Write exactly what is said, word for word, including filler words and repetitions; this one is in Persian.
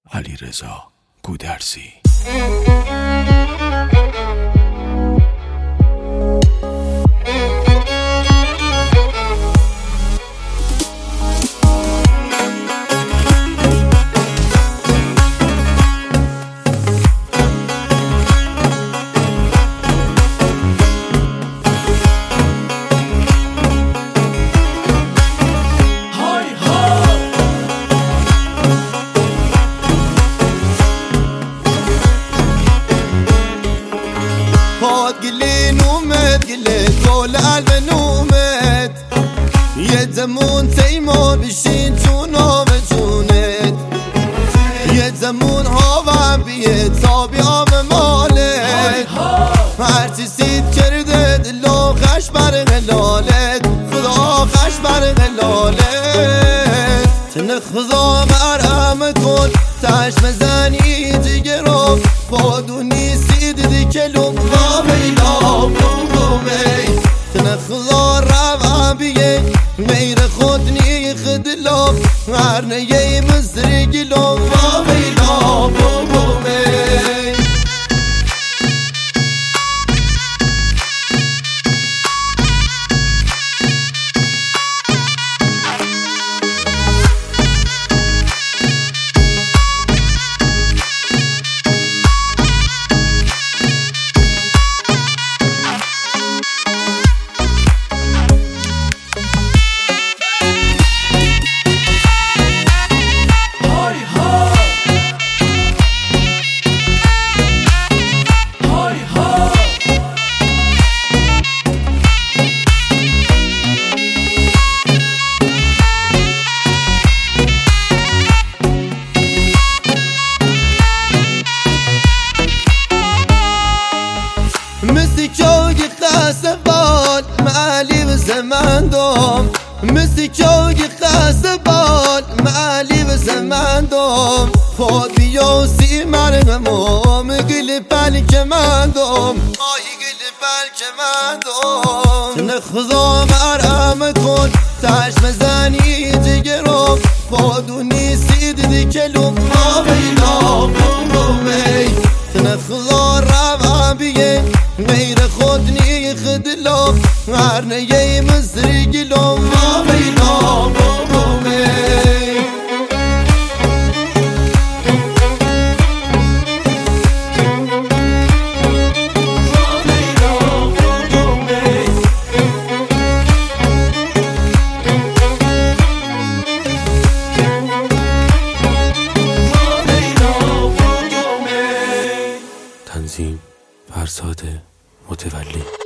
علیرضا گودرزی. قلي نومت قلي كل قلب نومت يا زمون تيمو بشين جونو بجونت يا زمون هوا بيت صابي آب مالت هرچی سید کرده دلو خش بر غلالت خدا خش بر غلالت تن خدا برم کن تش مزنی جگرم خودونی سید دیکلم خدا روان بیه غیر خود نی خدلو هر نیه مزری گلو و بیلا بومه مسیکوگی خسبان معلی و زمان دوم مسیکوگی خسبان معلی و زمان دوم خود بیوسی مرمم گلی پلک من دوم آی گلی پلک من دوم تن خدا برم کن تش مزنی جگرم خودونی سید دیکلم آبیلا بومه تن خدا روان بیه غیر خود نی خدلو هر نیه مزری گلو و بیلا بومه تنظیم فرزاد متولی.